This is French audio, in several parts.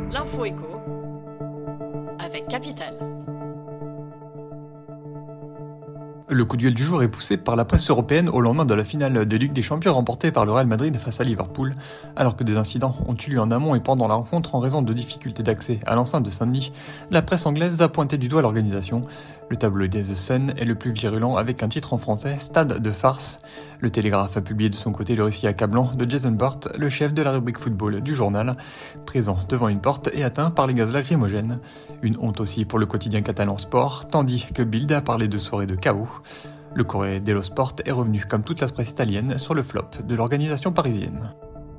L'info écho avec Capital. Le coup de gueule du jour est poussé par la presse européenne au lendemain de la finale de Ligue des Champions remportée par le Real Madrid face à Liverpool, alors que des incidents ont eu lieu en amont et pendant la rencontre en raison de difficultés d'accès à l'enceinte de Saint-Denis. La presse anglaise a pointé du doigt l'organisation. Le tabloïd The Sun est le plus virulent avec un titre en français, Stade de farce. Le Télégraphe a publié de son côté le récit accablant de Jason Burt, le chef de la rubrique football du journal, présent devant une porte et atteint par les gaz lacrymogènes. Une honte aussi pour le quotidien catalan Sport, tandis que Bild a parlé de soirée de chaos. Le Corriere dello Sport est revenu, comme toute la presse italienne, sur le flop de l'organisation parisienne.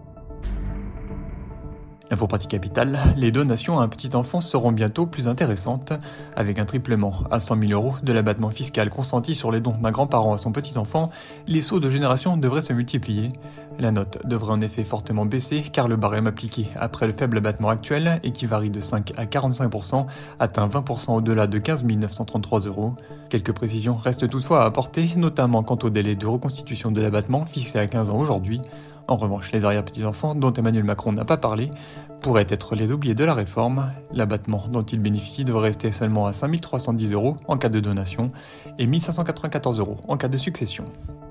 Info pratique capitale, les donations à un petit enfant seront bientôt plus intéressantes. Avec un triplement à 100 000 € de l'abattement fiscal consenti sur les dons d'un grand-parent à son petit-enfant, les sauts de génération devraient se multiplier. La note devrait en effet fortement baisser car le barème appliqué après le faible abattement actuel, et qui varie de 5 à 45%, atteint 20% au-delà de 15 933 €. Quelques précisions restent toutefois à apporter, notamment quant au délai de reconstitution de l'abattement fixé à 15 ans aujourd'hui. En revanche, les arrière-petits-enfants, dont Emmanuel Macron n'a pas parlé, pourraient être les oubliés de la réforme. L'abattement dont ils bénéficient devrait rester seulement à 5 310 € en cas de donation et 1 594 € en cas de succession.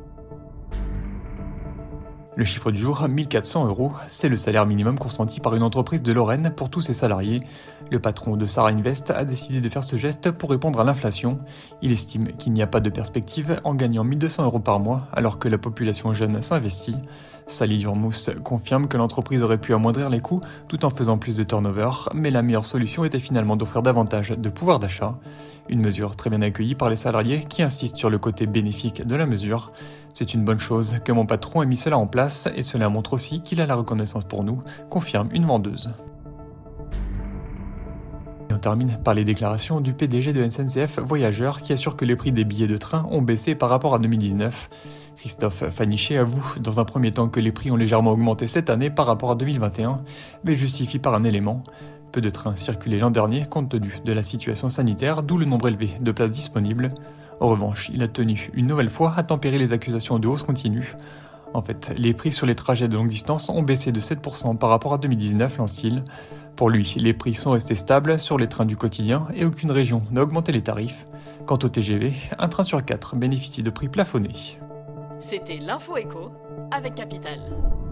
Le chiffre du jour, 1 400 €, c'est le salaire minimum consenti par une entreprise de Lorraine pour tous ses salariés. Le patron de Sarah Invest a décidé de faire ce geste pour répondre à l'inflation. Il estime qu'il n'y a pas de perspective en gagnant 1 200 € par mois alors que la population jeune s'investit. Sally Durmous confirme que l'entreprise aurait pu amoindrir les coûts tout en faisant plus de turnover, mais la meilleure solution était finalement d'offrir davantage de pouvoir d'achat. Une mesure très bien accueillie par les salariés qui insistent sur le côté bénéfique de la mesure. C'est une bonne chose que mon patron ait mis cela en place et cela montre aussi qu'il a la reconnaissance pour nous, confirme une vendeuse. Et on termine par les déclarations du PDG de SNCF Voyageurs qui assure que les prix des billets de train ont baissé par rapport à 2019. Christophe Fanichet avoue dans un premier temps que les prix ont légèrement augmenté cette année par rapport à 2021, mais justifie par un élément. Peu de trains circulaient l'an dernier compte tenu de la situation sanitaire, d'où le nombre élevé de places disponibles. En revanche, il a tenu une nouvelle fois à tempérer les accusations de hausse continue. En fait, les prix sur les trajets de longue distance ont baissé de 7% par rapport à 2019, lance-t-il. Pour lui, les prix sont restés stables sur les trains du quotidien et aucune région n'a augmenté les tarifs. Quant au TGV, un train sur 4 bénéficie de prix plafonnés. C'était l'info écho avec Capital.